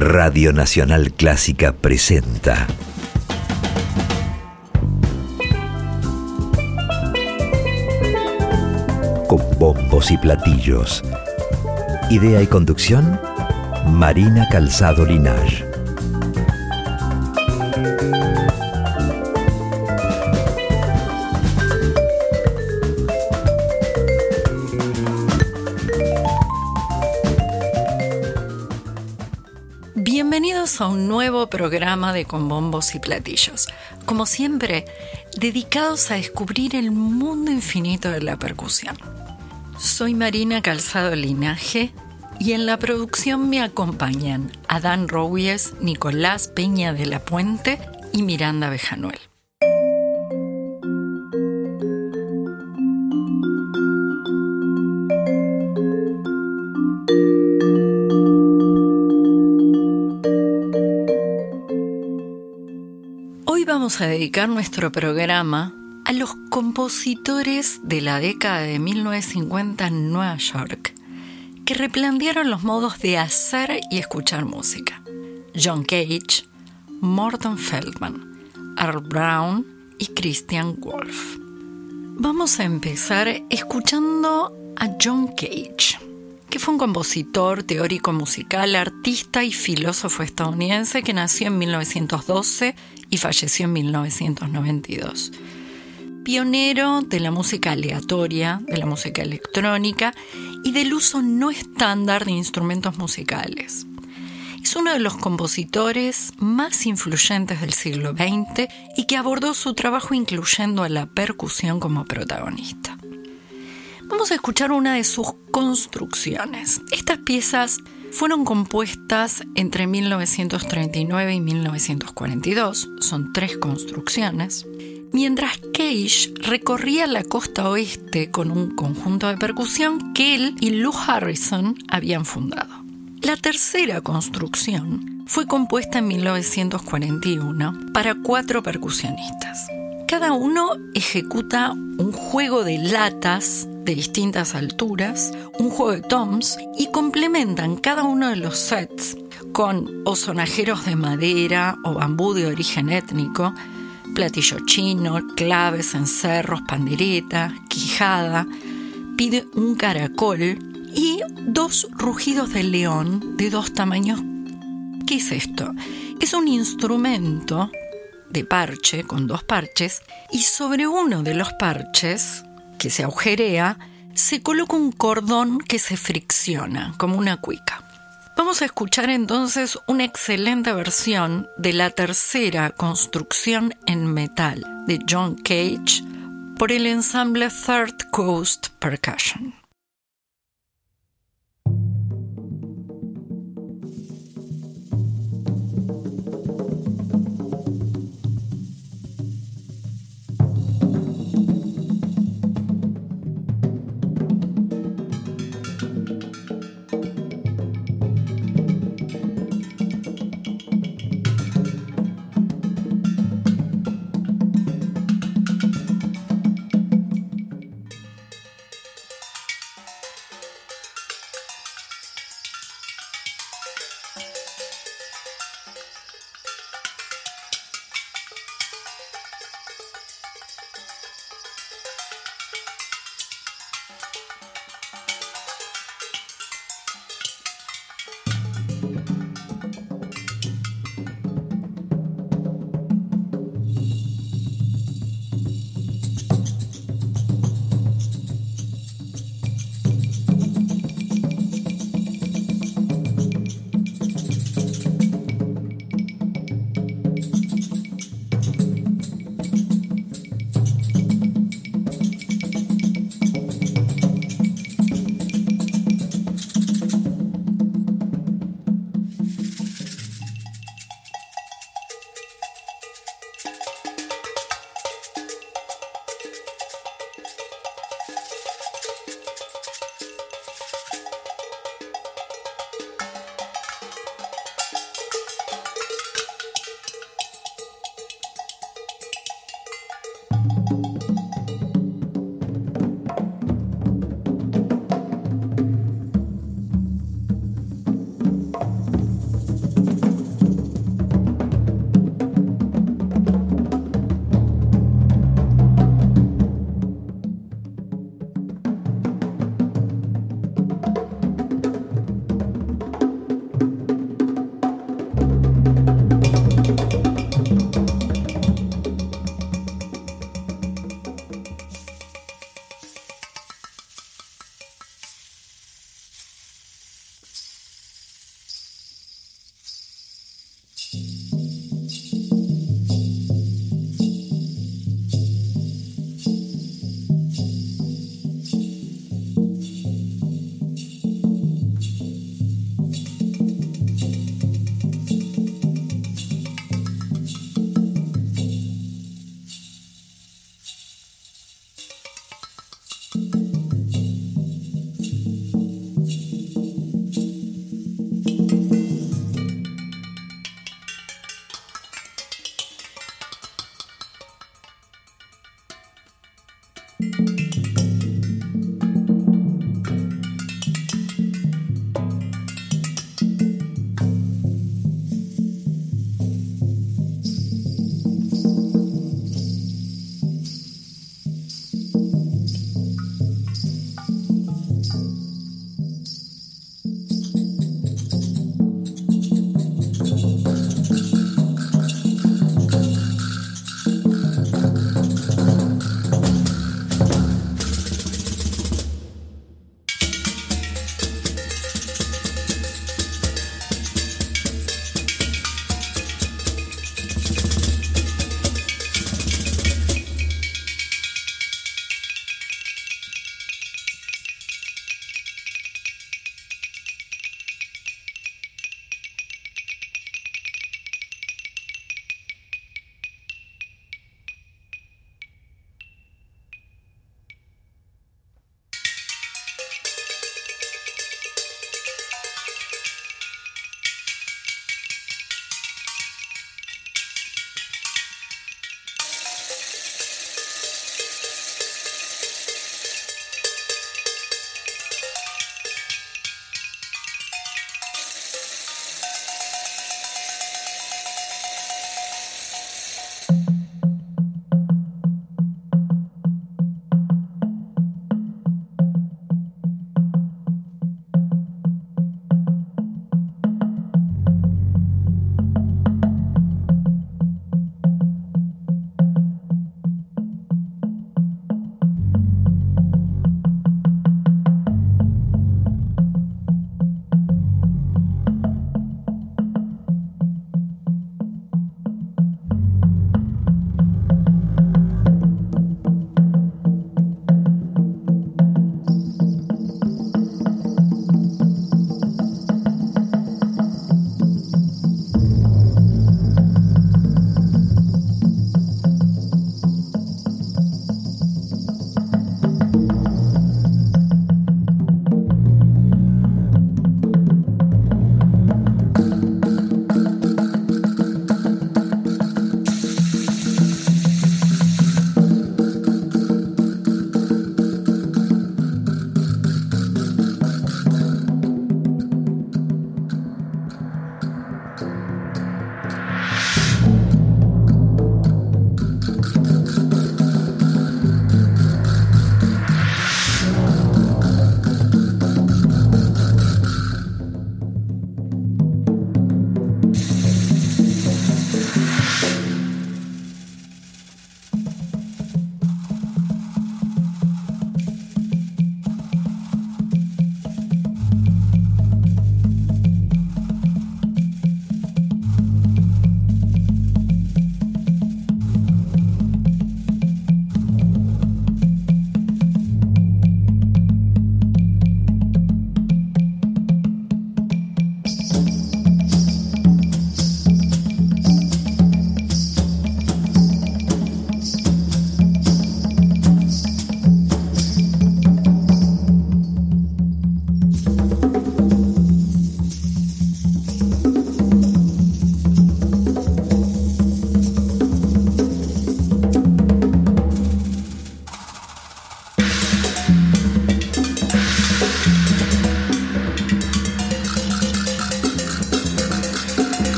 Radio Nacional Clásica presenta Con bombos y platillos. Idea y conducción, Marina Calzado Linaje. Bienvenidos a un nuevo programa de Con Bombos y Platillos. Como siempre, dedicados a descubrir el mundo infinito de la percusión. Soy Marina Calzado Linaje y en la producción me acompañan Adán Rouies, Nicolás Peña de la Puente y Miranda Bejanuel. Hoy vamos a dedicar nuestro programa a los compositores de la década de 1950 en Nueva York, que replantearon los modos de hacer y escuchar música. John Cage, Morton Feldman, Earl Brown y Christian Wolff. Vamos a empezar escuchando a John Cage, que fue un compositor, teórico musical, artista y filósofo estadounidense que nació en 1912 y falleció en 1992. Pionero de la música aleatoria, de la música electrónica y del uso no estándar de instrumentos musicales. Es uno de los compositores más influyentes del siglo XX y que abordó su trabajo incluyendo a la percusión como protagonista. Vamos a escuchar una de sus construcciones. Estas piezas fueron compuestas entre 1939 y 1942. Son 3 construcciones. Mientras Cage recorría la costa oeste con un conjunto de percusión que él y Lou Harrison habían fundado. La tercera construcción fue compuesta en 1941 para 4 percusionistas. Cada uno ejecuta un juego de latas de distintas alturas, un juego de toms, y complementan cada uno de los sets con o sonajeros de madera o bambú de origen étnico, platillo chino, claves, cencerros, pandereta, quijada, pide un caracol y 2 rugidos de león de 2 tamaños. ¿Qué es esto? Es un instrumento de parche con 2 parches y sobre uno de los parches, que se agujerea, se coloca un cordón que se fricciona como una cuica. Vamos a escuchar entonces una excelente versión de la tercera construcción en metal de John Cage por el ensamble Third Coast Percussion.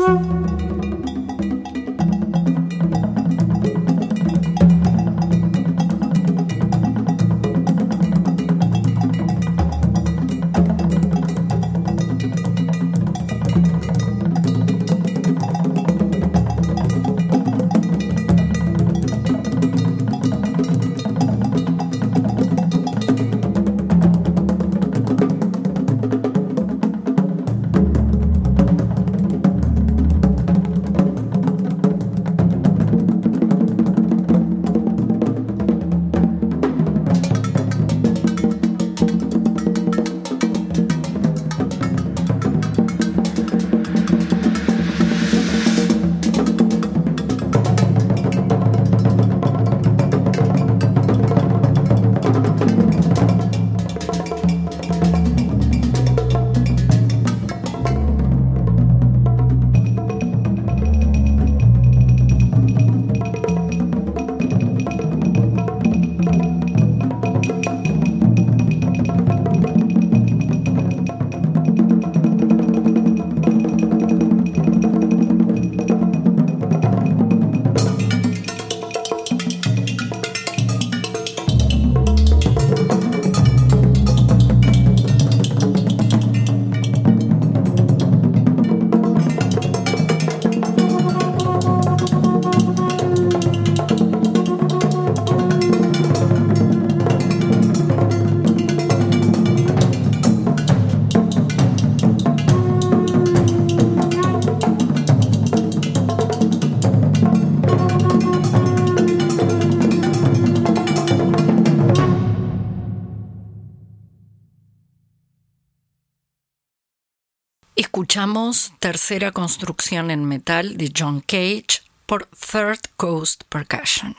Escuchamos Tercera Construcción en Metal de John Cage por Third Coast Percussion.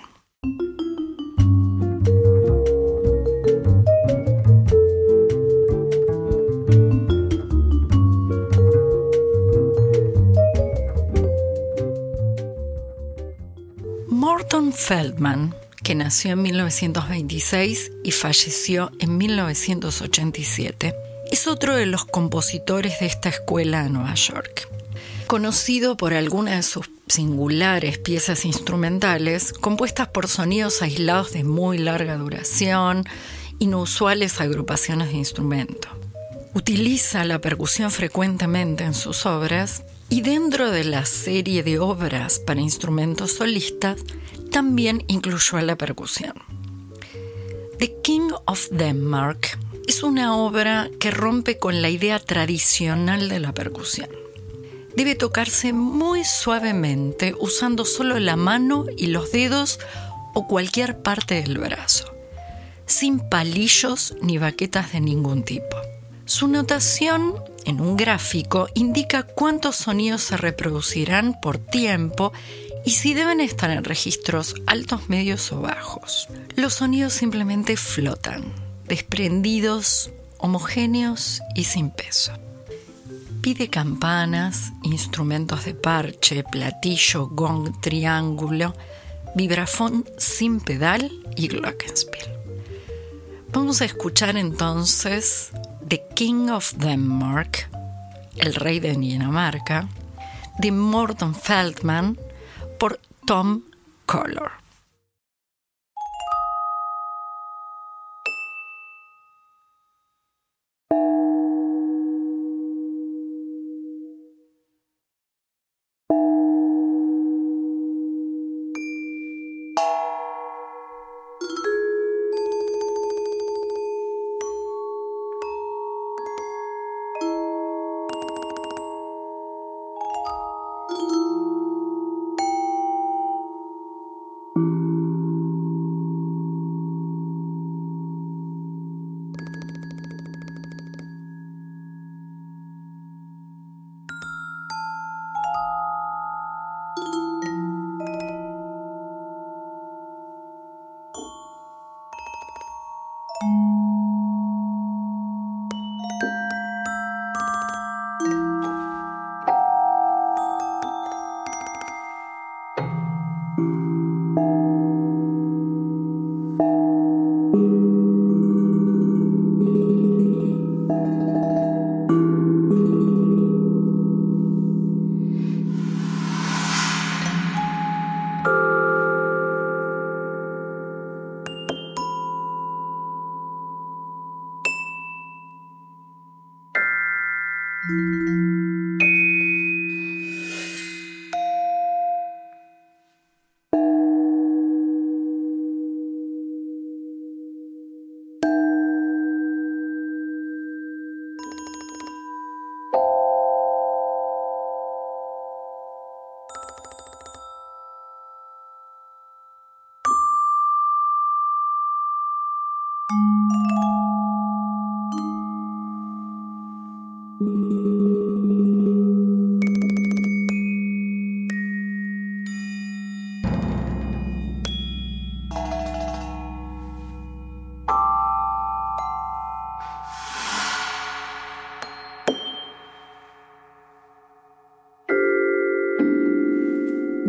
Morton Feldman, que nació en 1926 y falleció en 1987, es otro de los compositores de esta escuela de Nueva York. Conocido por algunas de sus singulares piezas instrumentales, compuestas por sonidos aislados de muy larga duración, inusuales agrupaciones de instrumentos. Utiliza la percusión frecuentemente en sus obras y dentro de la serie de obras para instrumentos solistas también incluyó la percusión. The King of Denmark es una obra que rompe con la idea tradicional de la percusión. Debe tocarse muy suavemente usando solo la mano y los dedos o cualquier parte del brazo, sin palillos ni baquetas de ningún tipo. Su notación en un gráfico indica cuántos sonidos se reproducirán por tiempo y si deben estar en registros altos, medios o bajos. Los sonidos simplemente flotan, desprendidos, homogéneos y sin peso. Pide campanas, instrumentos de parche, platillo, gong, triángulo, vibrafón sin pedal y glockenspiel. Vamos a escuchar entonces The King of Denmark, el rey de Dinamarca, de Morton Feldman por Tom Collor.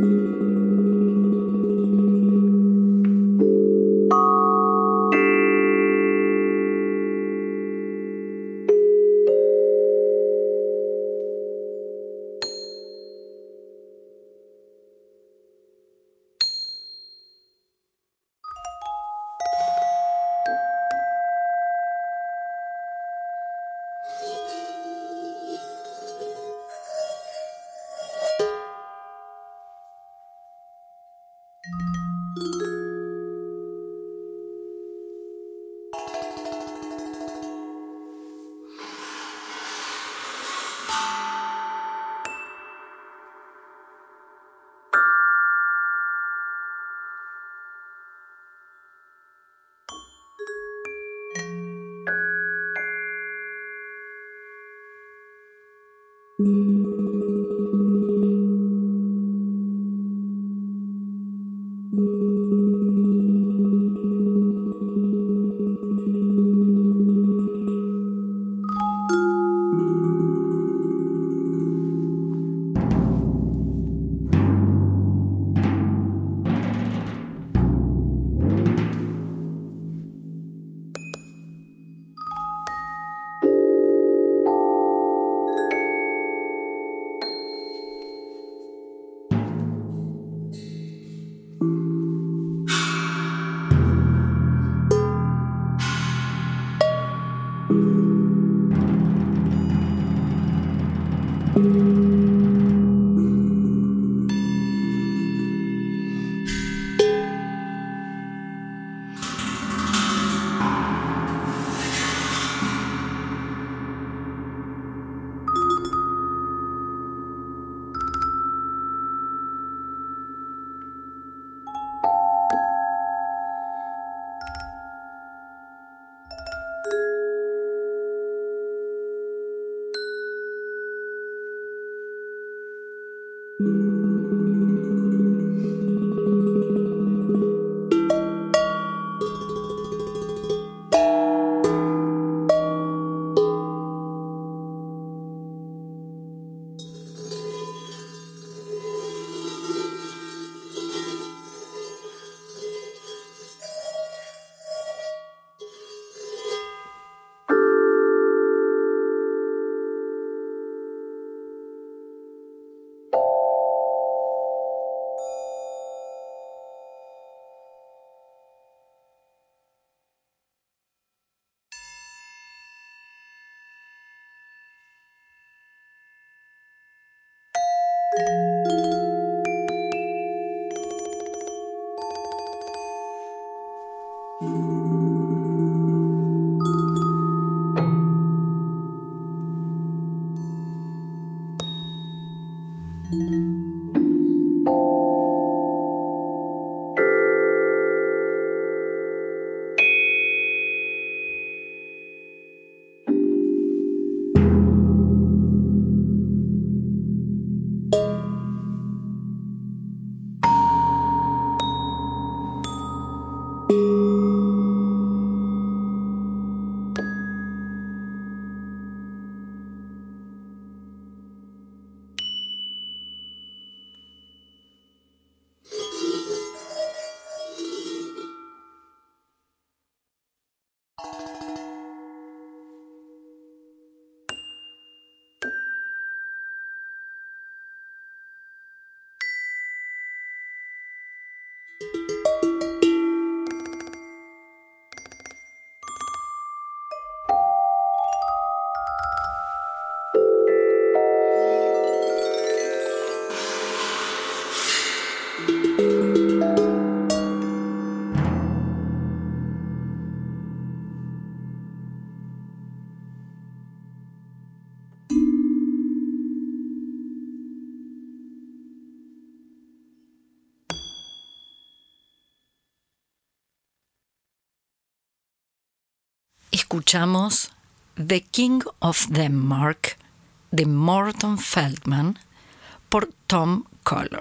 Escuchamos The King of Denmark de Morton Feldman por Tom Collor.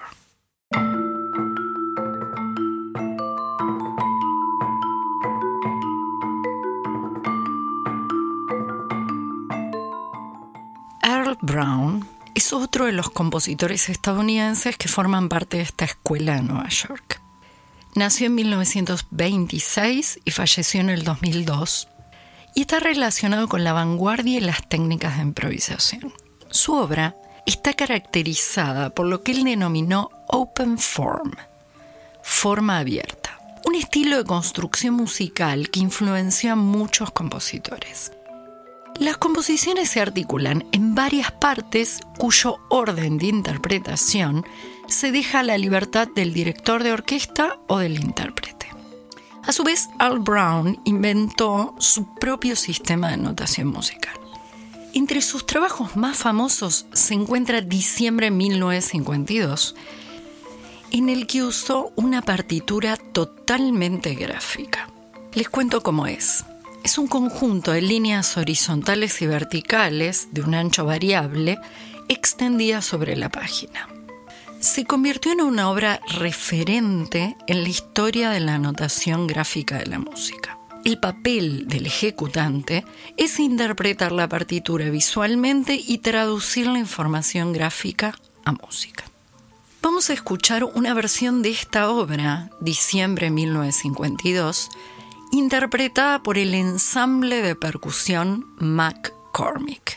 Earl Brown es otro de los compositores estadounidenses que forman parte de esta escuela de Nueva York. Nació en 1926 y falleció en el 2002, y está relacionado con la vanguardia y las técnicas de improvisación. Su obra está caracterizada por lo que él denominó open form, forma abierta, un estilo de construcción musical que influenció a muchos compositores. Las composiciones se articulan en varias partes cuyo orden de interpretación se deja a la libertad del director de orquesta o del intérprete. A su vez, Al Brown inventó su propio sistema de notación musical. Entre sus trabajos más famosos se encuentra Diciembre de 1952, en el que usó una partitura totalmente gráfica. Les cuento cómo es. Es un conjunto de líneas horizontales y verticales de un ancho variable extendidas sobre la página. Se convirtió en una obra referente en la historia de la notación gráfica de la música. El papel del ejecutante es interpretar la partitura visualmente y traducir la información gráfica a música. Vamos a escuchar una versión de esta obra, Diciembre de 1952, interpretada por el ensamble de percusión McCormick.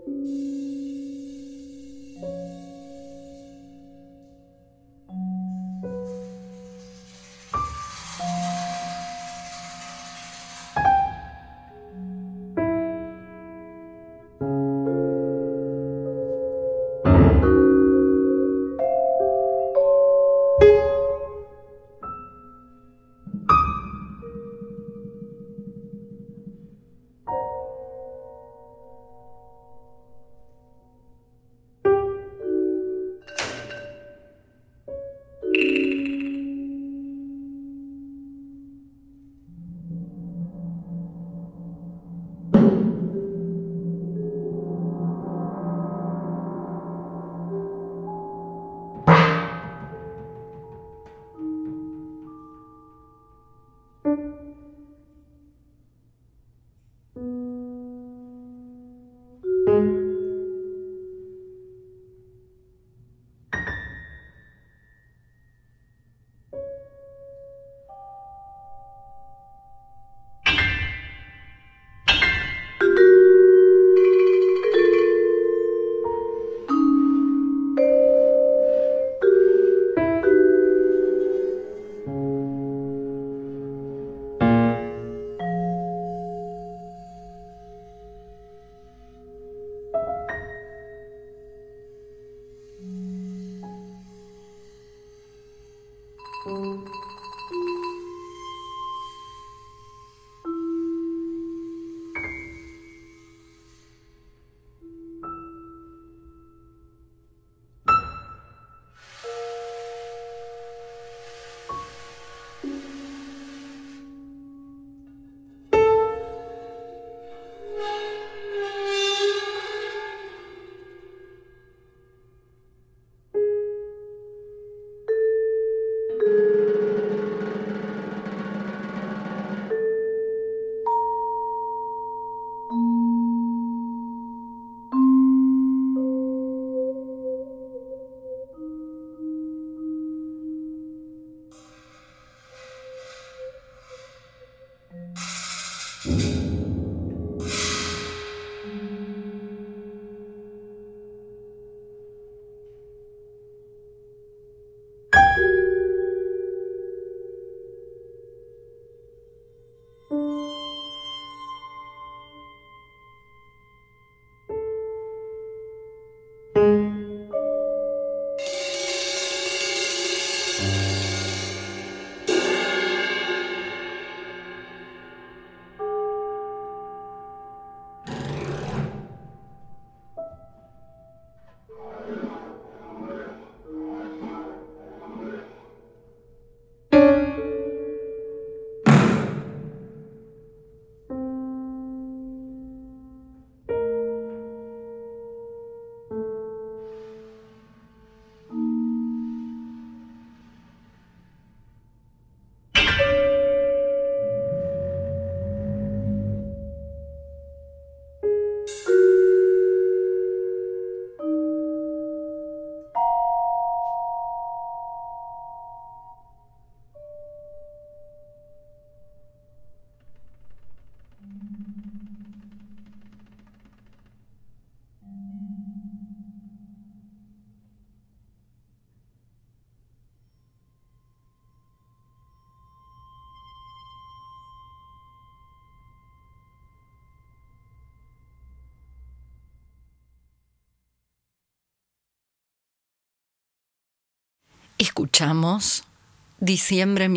Escuchamos Diciembre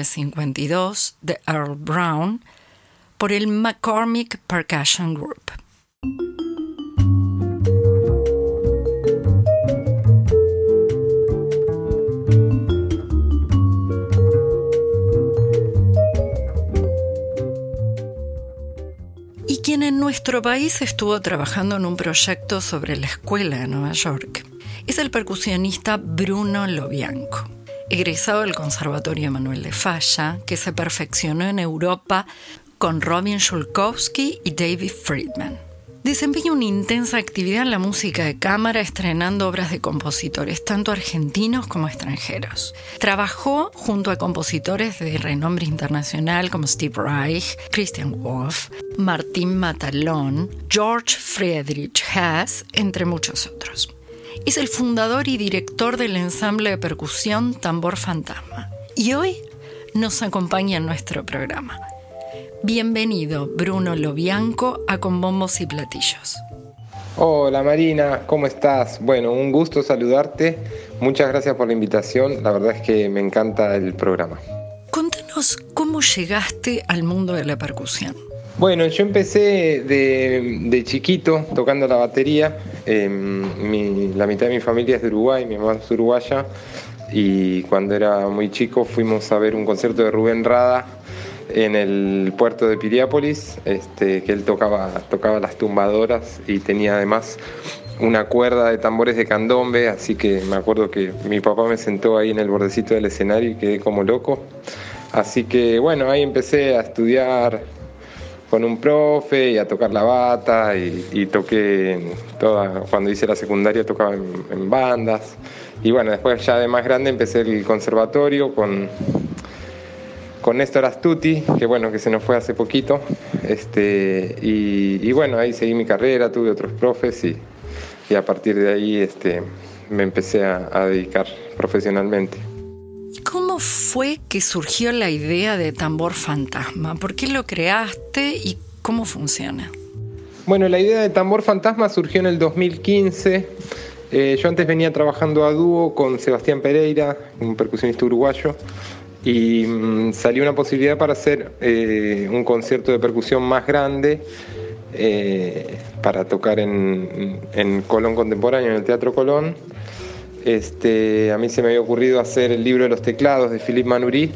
1952 de Earl Brown por el McCormick Percussion Group. Y quien en nuestro país estuvo trabajando en un proyecto sobre la escuela de Nueva York es el percusionista Bruno Lobianco, egresado del Conservatorio Emanuel de Falla, que se perfeccionó en Europa con Robin Schulkowski y David Friedman. Desempeña una intensa actividad en la música de cámara, estrenando obras de compositores, tanto argentinos como extranjeros. Trabajó junto a compositores de renombre internacional como Steve Reich, Christian Wolff, Martín Matalón, George Friedrich Haas, entre muchos otros. Es el fundador y director del ensamble de percusión Tambor Fantasma. Y hoy nos acompaña en nuestro programa. Bienvenido, Bruno Lobianco, a Con Bombos y Platillos. Hola Marina, ¿cómo estás? Bueno, un gusto saludarte. Muchas gracias por la invitación. La verdad es que me encanta el programa. Contanos cómo llegaste al mundo de la percusión. Bueno, yo empecé de chiquito tocando la batería. La mitad de mi familia es de Uruguay, mi mamá es uruguaya. Y cuando era muy chico fuimos a ver un concierto de Rubén Rada en el puerto de Piriápolis, que él tocaba las tumbadoras y tenía además una cuerda de tambores de candombe, así que me acuerdo que mi papá me sentó ahí en el bordecito del escenario y quedé como loco. Así que bueno, ahí empecé a estudiar con un profe y a tocar la bata y toqué cuando hice la secundaria tocaba en bandas. Y bueno, después ya de más grande empecé el conservatorio con Néstor Astuti, que se nos fue hace poquito, y bueno, ahí seguí mi carrera, tuve otros profes y a partir de ahí me empecé a dedicar profesionalmente. ¿Cómo fue que surgió la idea de Tambor Fantasma? ¿Por qué lo creaste y cómo funciona? Bueno, la idea de Tambor Fantasma surgió en el 2015. Yo antes venía trabajando a dúo con Sebastián Pereira, un percusionista uruguayo, y salió una posibilidad para hacer un concierto de percusión más grande para tocar en Colón Contemporáneo, en el Teatro Colón. A mí se me había ocurrido hacer el libro de los teclados de Philippe Manoury,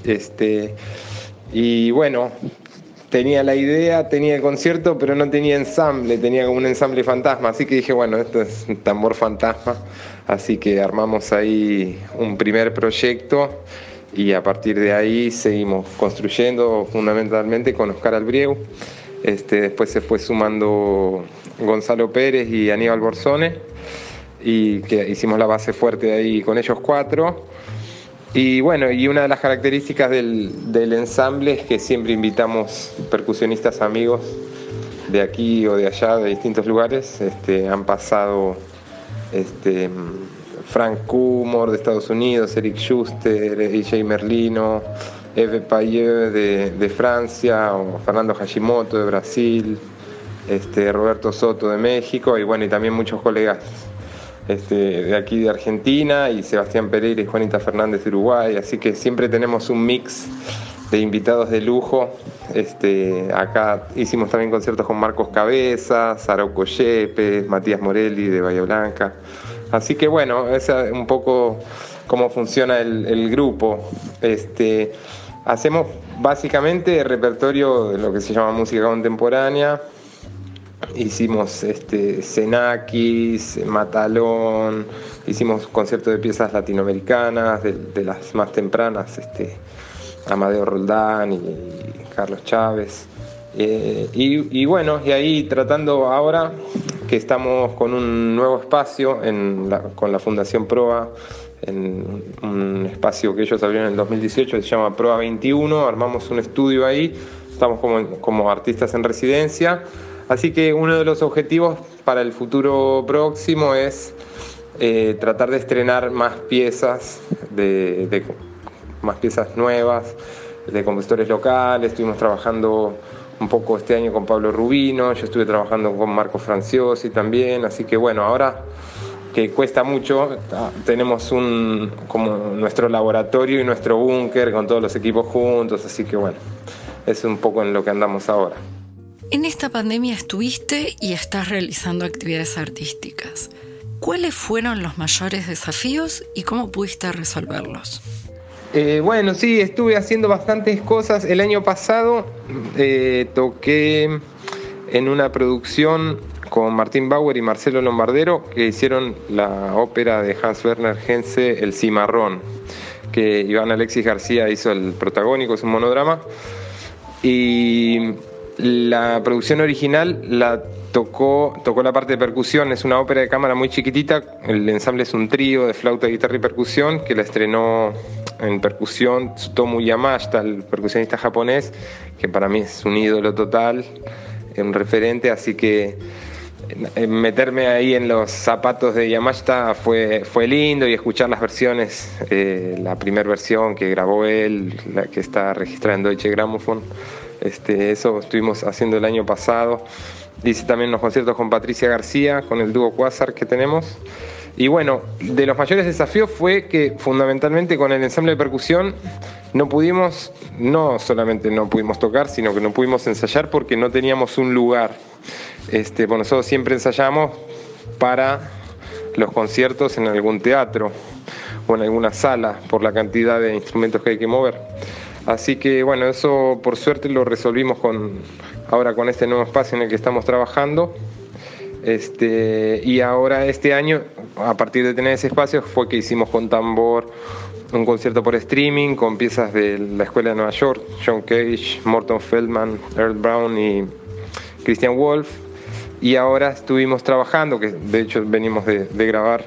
y bueno, tenía la idea, tenía el concierto, pero no tenía ensamble, tenía como un ensamble fantasma, así que dije, bueno, esto es un tambor fantasma, así que armamos ahí un primer proyecto y a partir de ahí seguimos construyendo fundamentalmente con Oscar Albrieu. Después se fue sumando Gonzalo Pérez y Aníbal Borzone y que hicimos la base fuerte de ahí con ellos 4. Y bueno, y una de las características del ensamble es que siempre invitamos percusionistas amigos de aquí o de allá, de distintos lugares. Han pasado Frank Cumor de Estados Unidos, Eric Schuster, AJ Merlino, Eve Payeux de Francia, o Fernando Hashimoto de Brasil, Roberto Soto de México, y bueno, y también muchos colegas de aquí de Argentina, y Sebastián Pereira y Juanita Fernández de Uruguay, así que siempre tenemos un mix de invitados de lujo. Acá hicimos también conciertos con Marcos Cabezas, Arauco Yepes, Matías Morelli de Bahía Blanca. Así que bueno, esa es un poco cómo funciona el grupo. Hacemos básicamente repertorio de lo que se llama música contemporánea. Hicimos Xenakis, Matalón, hicimos conciertos de piezas latinoamericanas, de las más tempranas, Amadeo Roldán y Carlos Chávez. Y bueno, y ahí tratando ahora que estamos con un nuevo espacio con la Fundación Proa, en un espacio que ellos abrieron en el 2018 que se llama Proa 21, armamos un estudio ahí, estamos como artistas en residencia, así que uno de los objetivos para el futuro próximo es tratar de estrenar más piezas, más piezas nuevas, de compositores locales. Estuvimos trabajando un poco este año con Pablo Rubino, yo estuve trabajando con Marco Franciosi también, así que bueno, ahora que cuesta mucho, tenemos como nuestro laboratorio y nuestro búnker con todos los equipos juntos, así que bueno, es un poco en lo que andamos ahora. En esta pandemia estuviste y estás realizando actividades artísticas. ¿Cuáles fueron los mayores desafíos y cómo pudiste resolverlos? Bueno, sí, estuve haciendo bastantes cosas. El año pasado toqué en una producción con Martín Bauer y Marcelo Lombardero, que hicieron la ópera de Hans Werner Henze, El Cimarrón, que Iván Alexis García hizo el protagónico, es un monodrama. Y La producción original la tocó la parte de percusión. Es una ópera de cámara muy chiquitita. El ensamble es un trío de flauta, guitarra y percusión que la estrenó en percusión Tsutomu Yamashita, el percusionista japonés, que para mí es un ídolo total, un referente, así que meterme ahí en los zapatos de Yamashita fue lindo, y escuchar las versiones, la primera versión que grabó él, la que está registrada en Deutsche Grammophon, eso estuvimos haciendo el año pasado. Hice también unos conciertos con Patricia García, con el dúo Quasar que tenemos. Y bueno, de los mayores desafíos fue que fundamentalmente con el ensamble de percusión no solamente no pudimos tocar, sino que no pudimos ensayar porque no teníamos un lugar. Bueno, nosotros siempre ensayamos para los conciertos en algún teatro o en alguna sala por la cantidad de instrumentos que hay que mover. Así que bueno, eso por suerte lo resolvimos ahora con este nuevo espacio en el que estamos trabajando. Y ahora este año, a partir de tener ese espacio, fue que hicimos con tambor un concierto por streaming con piezas de la Escuela de Nueva York, John Cage, Morton Feldman, Earl Brown y Christian Wolff. Y ahora estuvimos trabajando, que de hecho venimos de grabar,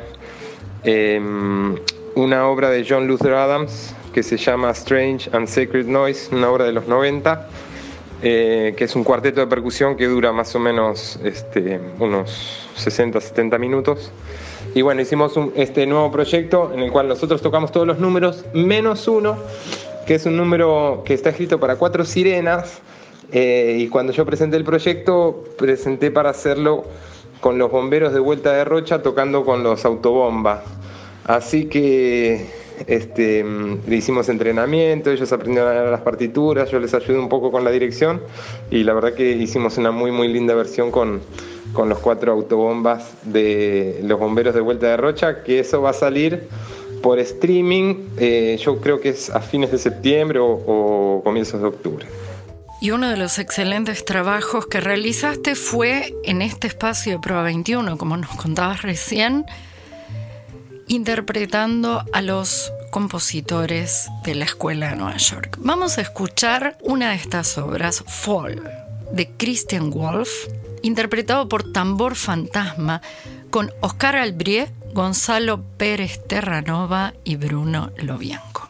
una obra de John Luther Adams que se llama Strange and Sacred Noise, una obra de los 90, que es un cuarteto de percusión que dura más o menos unos 60-70 minutos. Y bueno, hicimos este nuevo proyecto en el cual nosotros tocamos todos los números menos uno, que es un número que está escrito para 4 sirenas, y cuando yo presenté el proyecto, presenté para hacerlo con los bomberos de Vuelta de Rocha tocando con los autobombas. Así que le hicimos entrenamiento, ellos aprendieron a leer las partituras, yo les ayudé un poco con la dirección, y la verdad que hicimos una muy muy linda versión con los 4 autobombas de los bomberos de Vuelta de Rocha, que eso va a salir por streaming, yo creo que es a fines de septiembre o comienzos de octubre. Y uno de los excelentes trabajos que realizaste fue en este espacio de Prueba 21, como nos contabas recién, interpretando a los compositores de la Escuela de Nueva York. Vamos a escuchar una de estas obras, Fall, de Christian Wolff, interpretado por Tambor Fantasma, con Oscar Albrie, Gonzalo Pérez Terranova y Bruno Lobianco.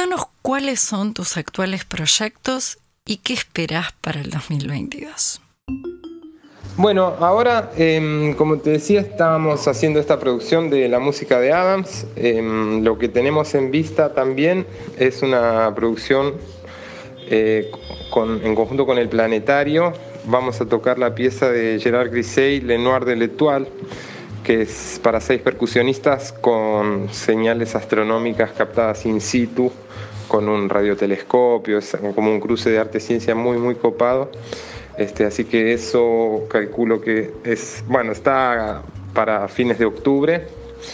contanos cuáles son tus actuales proyectos y qué esperás para el 2022. Bueno, ahora, como te decía, estábamos haciendo esta producción de la música de Adams. Lo que tenemos en vista también es una producción en conjunto con el Planetario. Vamos a tocar la pieza de Gerard Griset, Lenoir de l'Étoile, que es para 6 percusionistas con señales astronómicas captadas in situ, con un radiotelescopio. Es como un cruce de arte-ciencia muy, muy copado. Así que eso calculo que está para fines de octubre.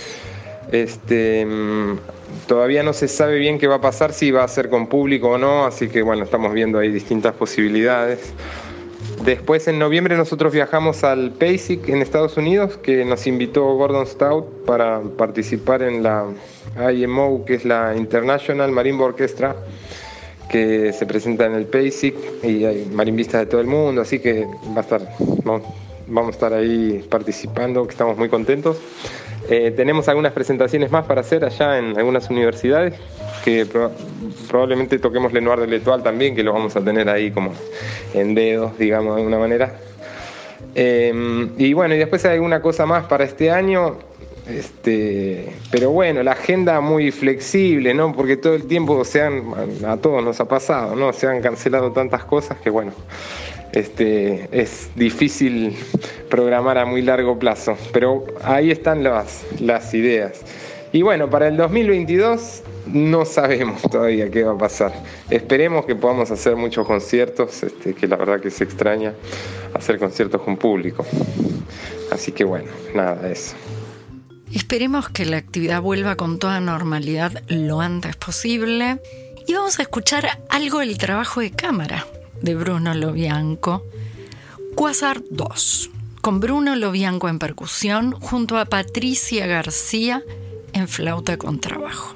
Todavía no se sabe bien qué va a pasar, si va a ser con público o no, así que bueno, estamos viendo ahí distintas posibilidades. Después en noviembre nosotros viajamos al PASIC en Estados Unidos, que nos invitó Gordon Stout para participar en la IMO, que es la International Marimba Orchestra, que se presenta en el PASIC, y hay marimbistas de todo el mundo, así que vamos a estar ahí participando, que estamos muy contentos. Tenemos algunas presentaciones más para hacer allá en algunas universidades, que probablemente toquemos Lenoir de l'Étoile también, que lo vamos a tener ahí como en dedos, digamos, de alguna manera. Y bueno, y después hay alguna cosa más para este año. Pero bueno, la agenda muy flexible, ¿no? Porque todo el tiempo a todos nos ha pasado, ¿no? Se han cancelado tantas cosas que bueno, es difícil programar a muy largo plazo, pero ahí están las ideas. Y bueno, para el 2022 no sabemos todavía qué va a pasar. Esperemos que podamos hacer muchos conciertos, que la verdad que se extraña hacer conciertos con público. Así que bueno, nada, eso. Esperemos que la actividad vuelva con toda normalidad lo antes posible. Y vamos a escuchar algo del trabajo de cámara de Bruno Lobianco, Quasar 2, con Bruno Lobianco en percusión junto a Patricia García en flauta con trabajo.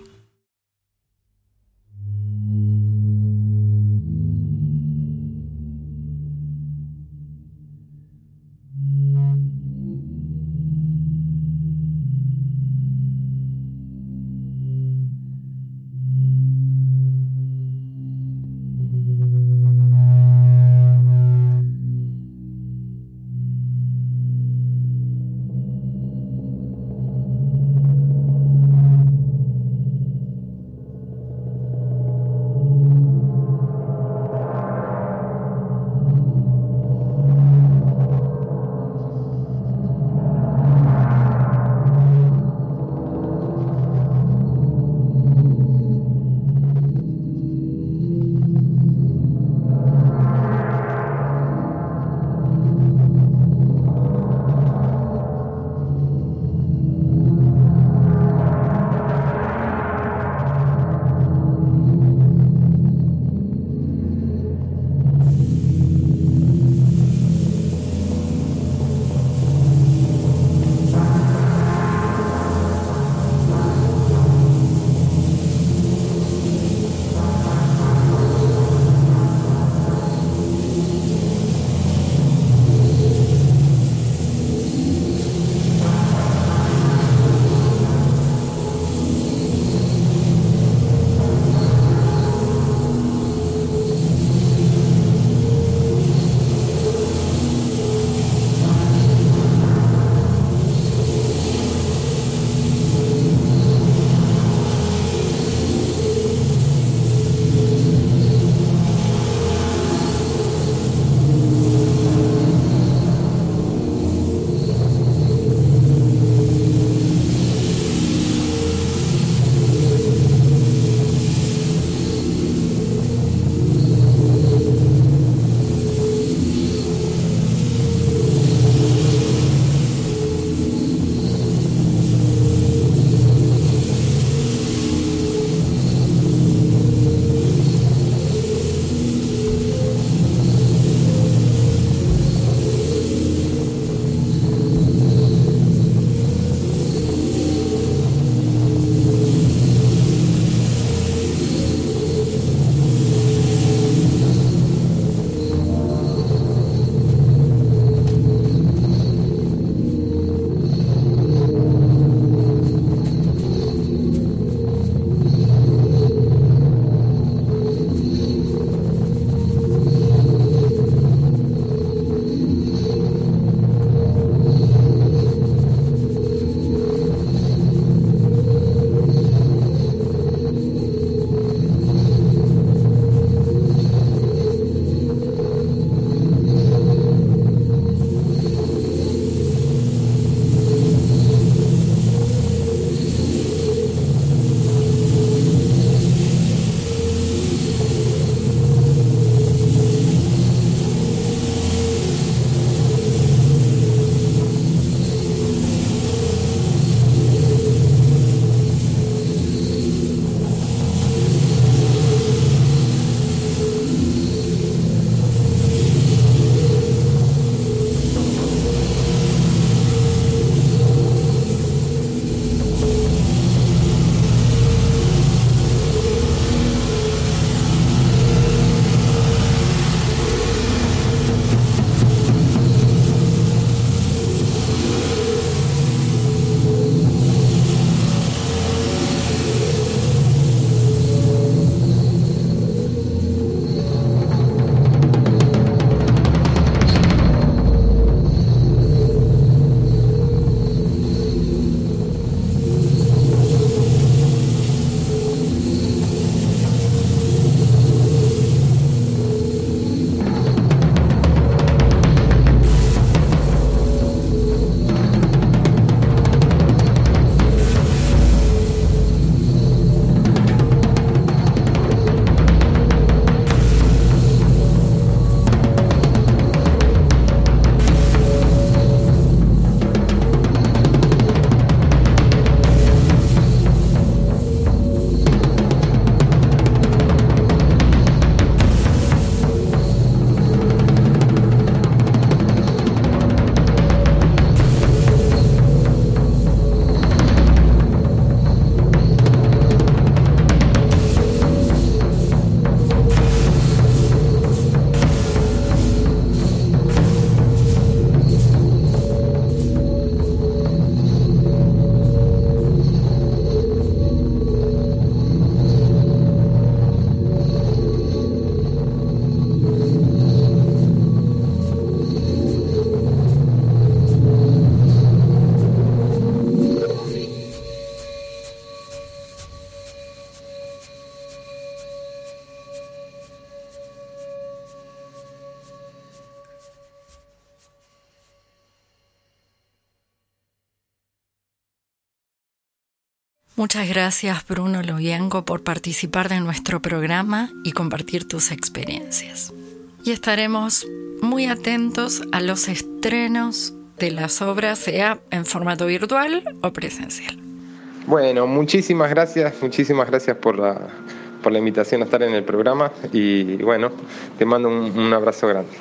Muchas gracias, Bruno Lovienco, por participar de nuestro programa y compartir tus experiencias. Y estaremos muy atentos a los estrenos de las obras, sea en formato virtual o presencial. Bueno, muchísimas gracias por la invitación a estar en el programa y bueno, te mando un abrazo grande.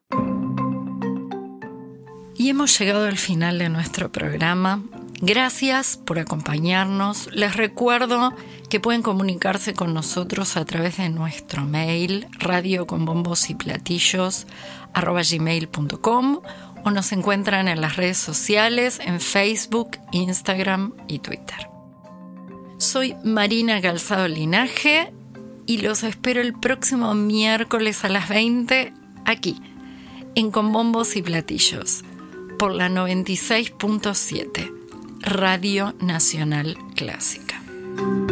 Y hemos llegado al final de nuestro programa. Gracias por acompañarnos. Les recuerdo que pueden comunicarse con nosotros a través de nuestro mail radioconbombosyplatillos@gmail.com o nos encuentran en las redes sociales en Facebook, Instagram y Twitter. Soy Marina Calzado Linaje y los espero el próximo miércoles a las 20 aquí en Con Bombos y Platillos por la 96.7 Radio Nacional Clásica.